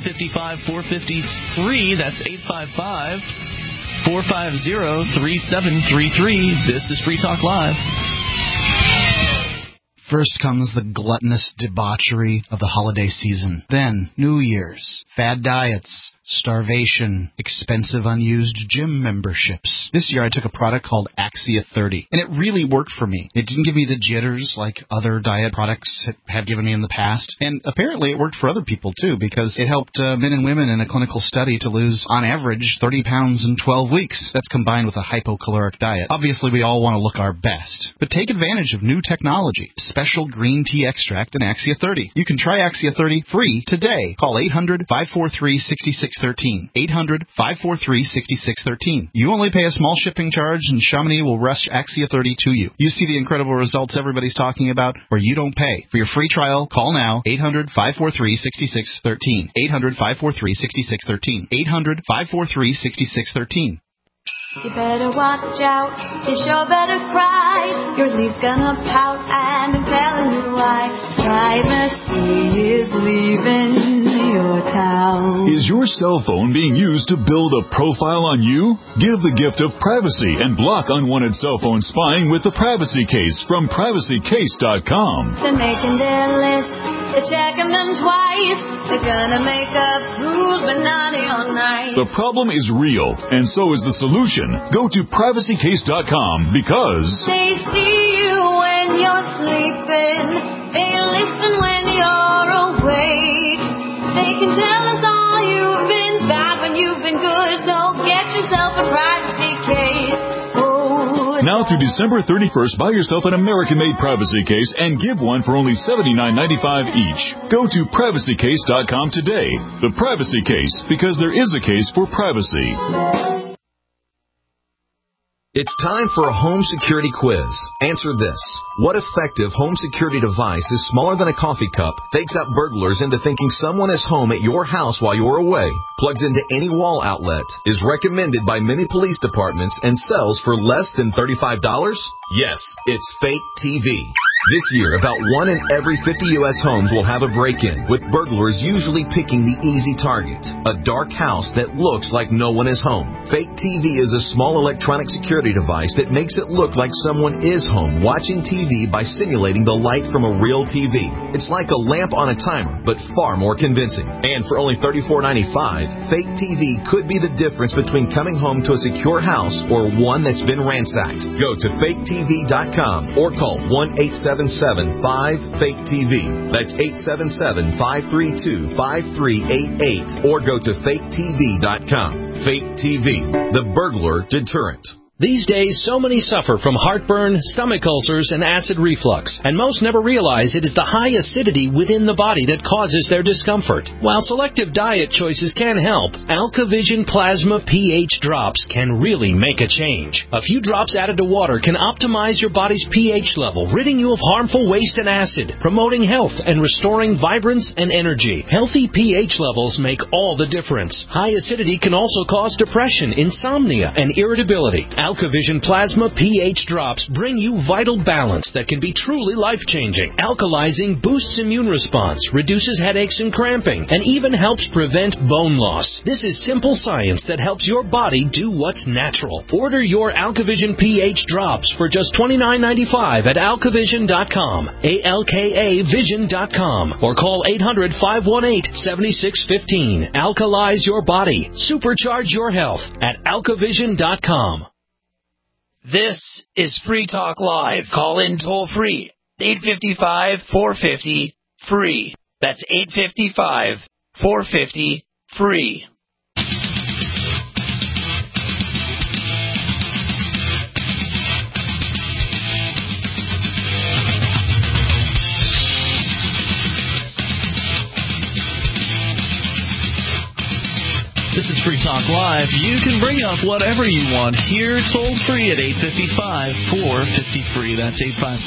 [SPEAKER 2] 855-453, that's 855-450-3733. This is Free Talk Live.
[SPEAKER 3] First comes the gluttonous debauchery of the holiday season. Then, New Year's, fad diets, starvation, expensive unused gym memberships. This year I took a product called Axia 30, and it really worked for me. It didn't give me the jitters like other diet products have given me in the past, and apparently it worked for other people too, because it helped men and women in a clinical study to lose, on average, 30 pounds in 12 weeks. That's combined with a hypocaloric diet. Obviously, we all want to look our best, but take advantage of new technology. Special green tea extract in Axia 30. You can try Axia 30 free today. Call 800-543-6613. 800-543-6613. You only pay a small shipping charge, and Chamonix will rush Axia 30 to you. You see the incredible results everybody's talking about, where you don't pay. For your free trial, call now. 800-543-6613. 800-543-6613. 800-543-6613.
[SPEAKER 13] You better watch out, you sure better cry. Your leaf's gonna pout, and I'm telling you why. Privacy is leaving your town.
[SPEAKER 14] Is your cell phone being used to build a profile on you? Give the gift of privacy and block unwanted cell phone spying with the Privacy Case from PrivacyCase.com.
[SPEAKER 13] They're making their list, they're checking them twice. They're gonna make up who's been naughty all night.
[SPEAKER 14] The problem is real, and so is the solution. Go to PrivacyCase.com because
[SPEAKER 13] they see you when you're sleeping. They listen when you're awake. They can tell us all you've been bad when you've been good. So get yourself a privacy case.
[SPEAKER 14] Now through December 31st, buy yourself an American-made privacy case and give one for only $79.95 each. Go to PrivacyCase.com today. The Privacy Case, because there is a case for privacy.
[SPEAKER 15] It's time for a home security quiz. Answer this. What effective home security device is smaller than a coffee cup, fakes out burglars into thinking someone is home at your house while you're away, plugs into any wall outlet, is recommended by many police departments, and sells for less than $35? Yes, it's Fake TV. This year, about 1 in every 50 U.S. homes will have a break-in, with burglars usually picking the easy target, a dark house that looks like no one is home. Fake TV is a small electronic security device that makes it look like someone is home watching TV by simulating the light from a real TV. It's like a lamp on a timer, but far more convincing. And for only $34.95, Fake TV could be the difference between coming home to a secure house or one that's been ransacked. Go to faketv.com or call 1-877-5-FAKE-TV. That's 877-532-5388 or go to faketv.com. Fake TV, the burglar deterrent.
[SPEAKER 5] These days, so many suffer from heartburn, stomach ulcers, and acid reflux, and most never realize it is the high acidity within the body that causes their discomfort. While selective diet choices can help, AlkaVision Plasma pH drops can really make a change. A few drops added to water can optimize your body's pH level, ridding you of harmful waste and acid, promoting health and restoring vibrance and energy. Healthy pH levels make all the difference. High acidity can also cause depression, insomnia, and irritability. AlkaVision Plasma pH drops bring you vital balance that can be truly life-changing. Alkalizing boosts immune response, reduces headaches and cramping, and even helps prevent bone loss. This is simple science that helps your body do what's natural. Order your AlkaVision pH drops for just $29.95 at alkavision.com, ALKAvision.com, or call 800-518-7615. Alkalize your body. Supercharge your health at alkavision.com.
[SPEAKER 6] This is Free Talk Live. Call in toll free. 855-450-FREE. That's 855-450-FREE.
[SPEAKER 2] This is Free Talk Live. You can bring up whatever you want here, toll free at 855-450-FREE. That's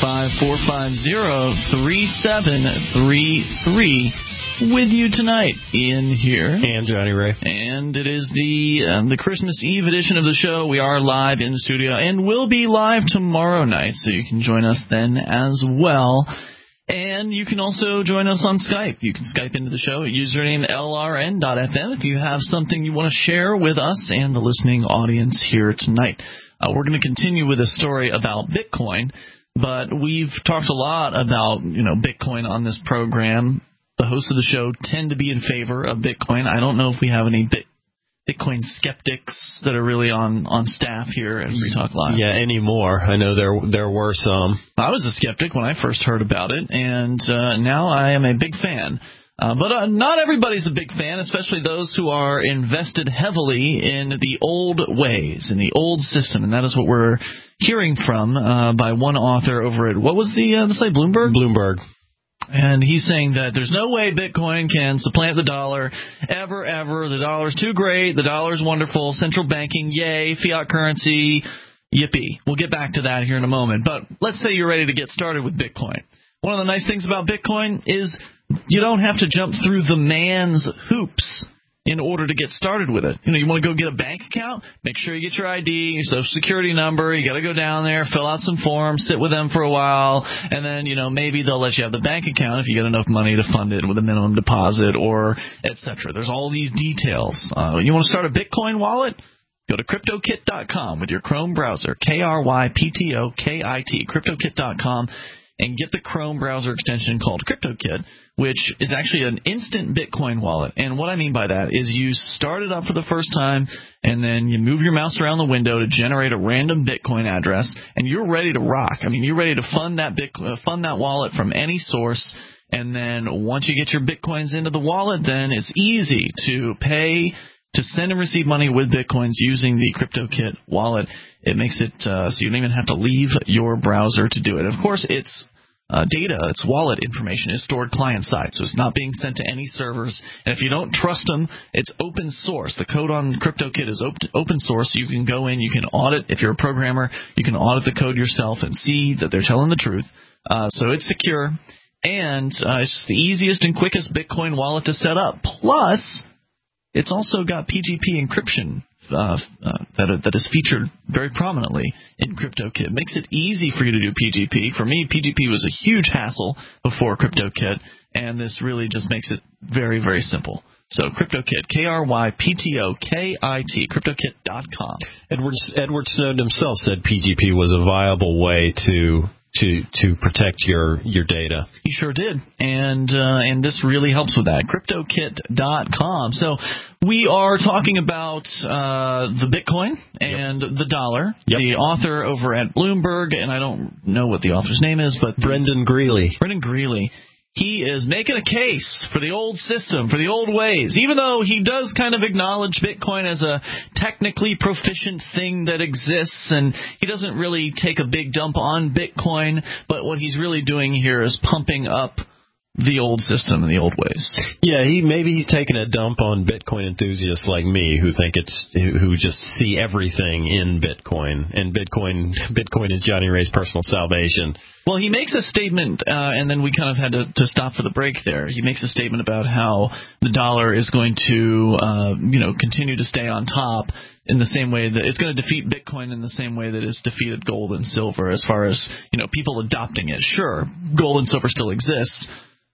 [SPEAKER 2] 855-450-3733. With you tonight, Ian here.
[SPEAKER 1] And Johnny Ray.
[SPEAKER 2] And it is the Christmas Eve edition of the show. We are live in the studio and will be live tomorrow night, so you can join us then as well. And you can also join us on Skype. You can Skype into the show at username LRN.FM if you have something you want to share with us and the listening audience here tonight. We're going to continue with a story about Bitcoin, but we've talked a lot about, Bitcoin on this program. The hosts of the show tend to be in favor of Bitcoin. I don't know if we have any Bitcoin skeptics that are really on staff here at Free Talk Live.
[SPEAKER 1] Yeah, anymore. I know there were some.
[SPEAKER 2] I was a skeptic when I first heard about it, and now I am a big fan. But not everybody's a big fan, especially those who are invested heavily in the old ways, in the old system, and that is what we're hearing from by one author over at, what was the site, Bloomberg?
[SPEAKER 1] Bloomberg.
[SPEAKER 2] And he's saying that there's no way Bitcoin can supplant the dollar ever. The dollar's too great. The dollar's wonderful. Central banking, yay. Fiat currency, yippee. We'll get back to that here in a moment. But let's say you're ready to get started with Bitcoin. One of the nice things about Bitcoin is you don't have to jump through the man's hoops in order to get started with it. You want to go get a bank account? Make sure you get your ID, your social security number. You got to go down there, fill out some forms, sit with them for a while, and then, maybe they'll let you have the bank account if you get enough money to fund it with a minimum deposit or et cetera. There's all these details. You want to start a Bitcoin wallet? Go to CryptoKit.com with your Chrome browser, KryptoKit, CryptoKit.com, and get the Chrome browser extension called CryptoKit, which is actually an instant Bitcoin wallet. And what I mean by that is you start it up for the first time, and then you move your mouse around the window to generate a random Bitcoin address, and you're ready to rock. I mean, you're ready to fund that wallet from any source. And then once you get your Bitcoins into the wallet, then it's easy to pay, to send and receive money with Bitcoins using the CryptoKit wallet. It makes it so you don't even have to leave your browser to do it. Of course, it's data, its wallet information, is stored client-side, so it's not being sent to any servers. And if you don't trust them, it's open source. The code on CryptoKit is open source. You can go in, you can audit. If you're a programmer, you can audit the code yourself and see that they're telling the truth. So it's secure, and it's just the easiest and quickest Bitcoin wallet to set up. Plus, it's also got PGP encryption that is featured very prominently in CryptoKit. It makes it easy for you to do PGP. For me, PGP was a huge hassle before CryptoKit, and this really just makes it very, very simple. So CryptoKit, KryptoKit, CryptoKit.com.
[SPEAKER 1] Edward Snowden himself said PGP was a viable way to protect your data.
[SPEAKER 2] He sure did, and this really helps with that. CryptoKit.com. So we are talking about the Bitcoin and the dollar. Yep. The author over at Bloomberg, and I don't know what the author's name is, but
[SPEAKER 1] Brendan Greeley.
[SPEAKER 2] He is making a case for the old system, for the old ways, even though he does kind of acknowledge Bitcoin as a technically proficient thing that exists, and he doesn't really take a big dump on Bitcoin, but what he's really doing here is pumping up the old system and the old ways.
[SPEAKER 1] Yeah, he's taking a dump on Bitcoin enthusiasts like me who just see everything in Bitcoin, and Bitcoin is Johnny Ray's personal salvation.
[SPEAKER 2] Well, he makes a statement, and then we kind of had to stop for the break there. He makes a statement about how the dollar is going to, continue to stay on top in the same way that it's going to defeat Bitcoin in the same way that it's defeated gold and silver as far as, people adopting it. Sure, gold and silver still exists,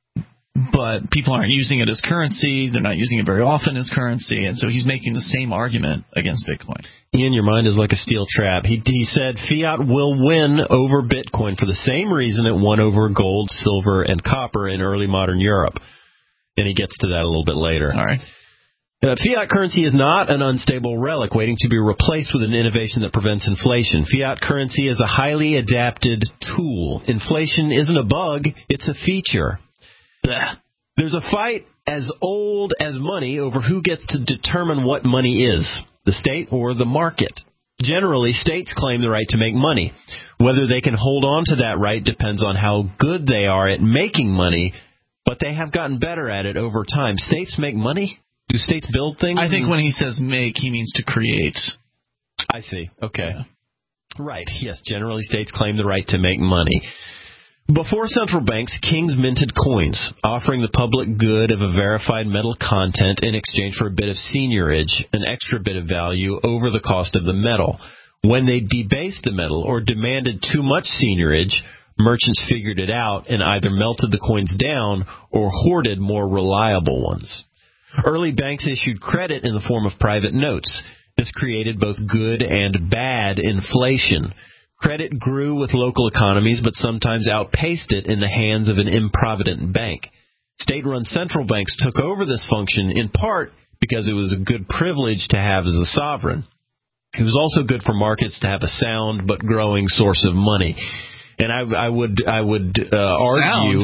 [SPEAKER 2] but people aren't using it as currency. They're not using it very often as currency, and so he's making the same argument against Bitcoin.
[SPEAKER 1] Ian, your mind is like a steel trap. He said fiat will win over Bitcoin for the same reason it won over gold, silver, and copper in early modern Europe. And he gets to that a little bit later.
[SPEAKER 2] All right.
[SPEAKER 1] Fiat currency is not an unstable relic waiting to be replaced with an innovation that prevents inflation. Fiat currency is a highly adapted tool. Inflation isn't a bug, it's a feature. There's a fight as old as money over who gets to determine what money is, the state or the market. Generally, states claim the right to make money. Whether they can hold on to that right depends on how good they are at making money, but they have gotten better at it over time. States make money? Do states build things?
[SPEAKER 2] I think when he says make, he means to create.
[SPEAKER 1] I see. Okay. Yeah. Right. Yes, generally states claim the right to make money. Before central banks, kings minted coins, offering the public good of a verified metal content in exchange for a bit of seigniorage, an extra bit of value over the cost of the metal. When they debased the metal or demanded too much seigniorage, merchants figured it out and either melted the coins down or hoarded more reliable ones. Early banks issued credit in the form of private notes. This created both good and bad inflation. Credit grew with local economies, but sometimes outpaced it in the hands of an improvident bank. State-run central banks took over this function in part because it was a good privilege to have as a sovereign. It was also good for markets to have a sound but growing source of money. And I would argue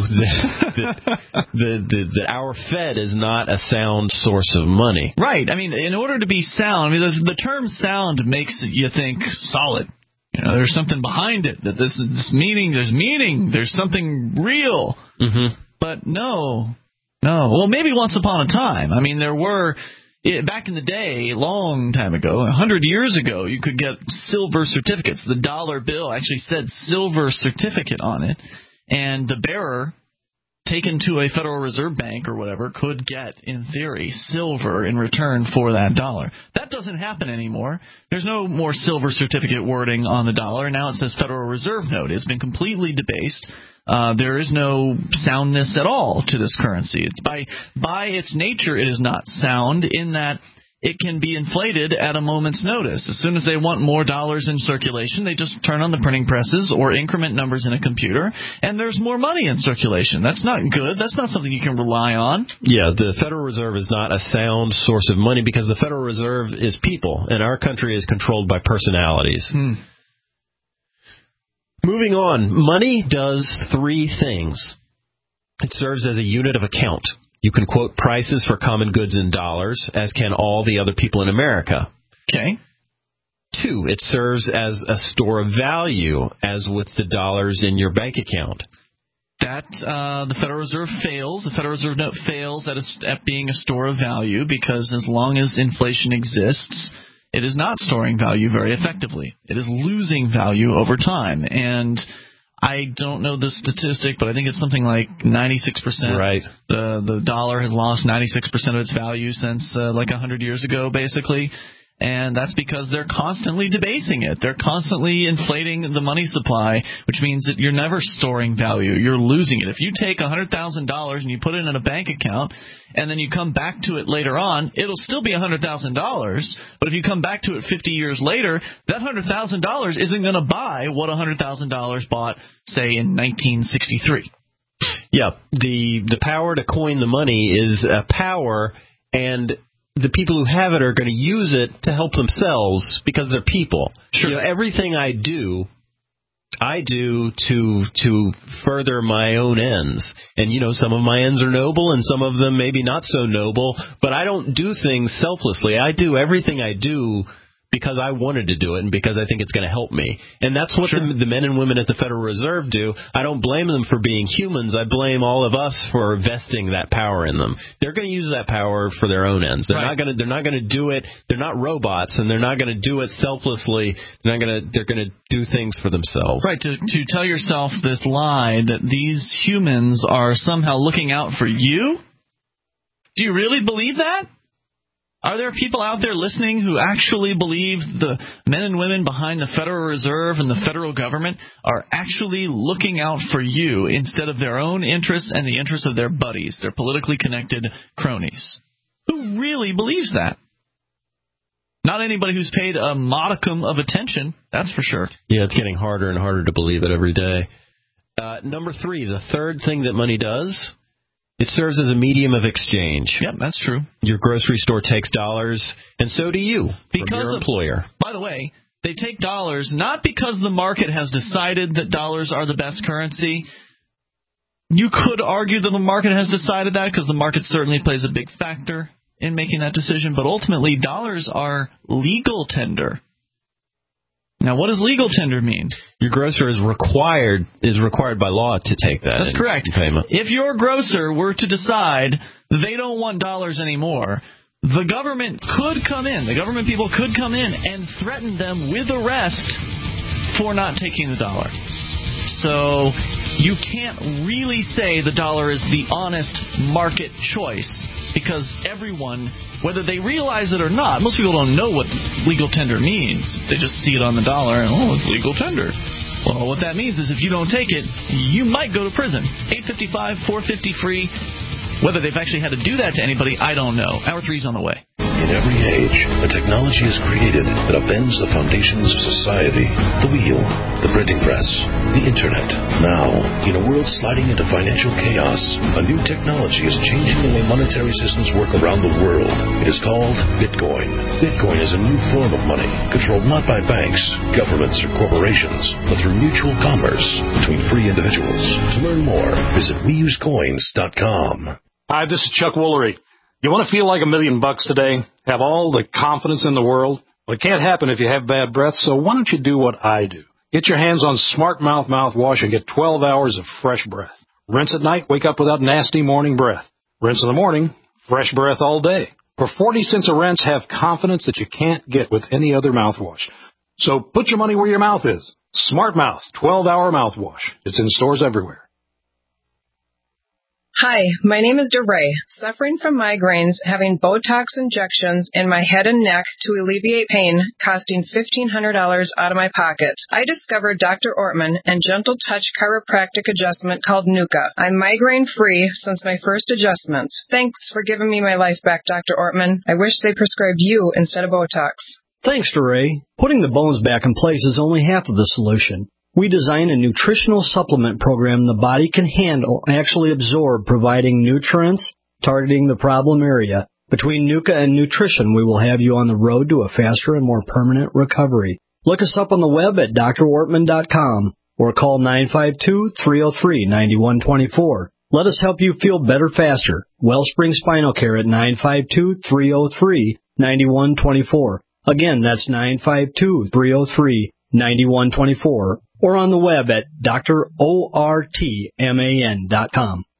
[SPEAKER 1] that our Fed is not a sound source of money.
[SPEAKER 2] Right. I mean, in order to be sound, the term sound makes you think solid. There's something behind it, that there's meaning, there's something real.
[SPEAKER 1] Mm-hmm.
[SPEAKER 2] But no. Well, maybe once upon a time. I mean, there were, back in the day, a long time ago, 100 years ago, you could get silver certificates. The dollar bill actually said silver certificate on it, and the bearer, taken to a Federal Reserve Bank or whatever, could get, in theory, silver in return for that dollar. That doesn't happen anymore. There's no more silver certificate wording on the dollar. Now it says Federal Reserve Note. It's been completely debased. There is no soundness at all to this currency. It's by its nature, it is not sound in that it can be inflated at a moment's notice. As soon as they want more dollars in circulation, they just turn on the printing presses or increment numbers in a computer, and there's more money in circulation. That's not good. That's not something you can rely on.
[SPEAKER 1] Yeah, the Federal Reserve is not a sound source of money because the Federal Reserve is people, and our country is controlled by personalities. Moving on, money does three things. It serves as a unit of account. You can quote prices for common goods in dollars, as can all the other people in America.
[SPEAKER 2] Okay.
[SPEAKER 1] 2, it serves as a store of value, as with the dollars in your bank account.
[SPEAKER 2] That the Federal Reserve fails. The Federal Reserve note fails at being a store of value because as long as inflation exists, it is not storing value very effectively. It is losing value over time. And I don't know the statistic, but I think it's something like 96%.
[SPEAKER 1] Right.
[SPEAKER 2] The dollar has lost 96% of its value since like 100 years ago, basically. And that's because they're constantly debasing it. They're constantly inflating the money supply, which means that you're never storing value. You're losing it. If you take $100,000 and you put it in a bank account and then you come back to it later on, it'll still be $100,000. But if you come back to it 50 years later, that $100,000 isn't going to buy what $100,000 bought, say, in 1963.
[SPEAKER 1] Yeah, the power to coin the money is a power, and the people who have it are going to use it to help themselves because they're people.
[SPEAKER 2] Sure.
[SPEAKER 1] You know, everything I do to further my own ends. And, you know, some of my ends are noble and some of them maybe not so noble, but I don't do things selflessly. I do everything I do because I wanted to do it and because I think it's going to help me. And that's what the men and women at the Federal Reserve do. I don't blame them for being humans. I blame all of us for vesting that power in them. They're going to use that power for their own ends. They're not going to do it. They're not robots, and they're not going to do it selflessly. They're going to do things for themselves.
[SPEAKER 2] Right, to tell yourself this lie that these humans are somehow looking out for you? Do you really believe that? Are there people out there listening who actually believe the men and women behind the Federal Reserve and the federal government are actually looking out for you instead of their own interests and the interests of their buddies, their politically connected cronies? Who really believes that? Not anybody who's paid a modicum of attention, that's for sure.
[SPEAKER 1] Yeah, it's getting harder and harder to believe it every day. Number 3, the third thing that money does, it serves as a medium of exchange.
[SPEAKER 2] Yep, that's true.
[SPEAKER 1] Your grocery store takes dollars, and so do you, from your employer.
[SPEAKER 2] By the way, they take dollars not because the market has decided that dollars are the best currency. You could argue that the market has decided that because the market certainly plays a big factor in making that decision, but ultimately dollars are legal tender. Now, what does legal tender mean?
[SPEAKER 1] Your grocer is required by law to take that.
[SPEAKER 2] That's correct.
[SPEAKER 1] Payment.
[SPEAKER 2] If your grocer were to decide they don't want dollars anymore, the government could come in. The government people could come in and threaten them with arrest for not taking the dollar. So you can't really say the dollar is the honest market choice because everyone, whether they realize it or not, most people don't know what legal tender means. They just see it on the dollar and, oh, it's legal tender. Well, what that means is if you don't take it, you might go to prison. 855-450-FREE. Whether they've actually had to do that to anybody, I don't know. Hour 3's on the way.
[SPEAKER 16] In every age, a technology is created that upends the foundations of society. The wheel, the printing press, the internet. Now, in a world sliding into financial chaos, a new technology is changing the way monetary systems work around the world. It is called Bitcoin. Bitcoin is a new form of money, controlled not by banks, governments, or corporations, but through mutual commerce between free individuals. To learn more, visit WeUseCoins.com.
[SPEAKER 17] Hi, this is Chuck Woolery. You want to feel like $1 million today? Have all the confidence in the world? Well, it can't happen if you have bad breath, so why don't you do what I do? Get your hands on Smart Mouth mouthwash and get 12 hours of fresh breath. Rinse at night, wake up without nasty morning breath. Rinse in the morning, fresh breath all day. For 40 cents a rinse, have confidence that you can't get with any other mouthwash. So put your money where your mouth is. Smart Mouth 12-hour mouthwash. It's in stores everywhere.
[SPEAKER 18] Hi, my name is DeRay. Suffering from migraines, having Botox injections in my head and neck to alleviate pain, costing $1,500 out of my pocket. I discovered Dr. Ortman and Gentle Touch chiropractic adjustment called NUCA. I'm migraine-free since my first adjustments. Thanks for giving me my life back, Dr. Ortman. I wish they prescribed you instead of Botox.
[SPEAKER 19] Thanks, DeRay. Putting the bones back in place is only half of the solution. We design a nutritional supplement program the body can handle, actually absorb, providing nutrients, targeting the problem area. Between NUCA and nutrition, we will have you on the road to a faster and more permanent recovery. Look us up on the web at drortman.com or call 952-303-9124. Let us help you feel better faster. Wellspring Spinal Care at 952-303-9124. Again, that's 952-303-9124. or on the web at drortman.com.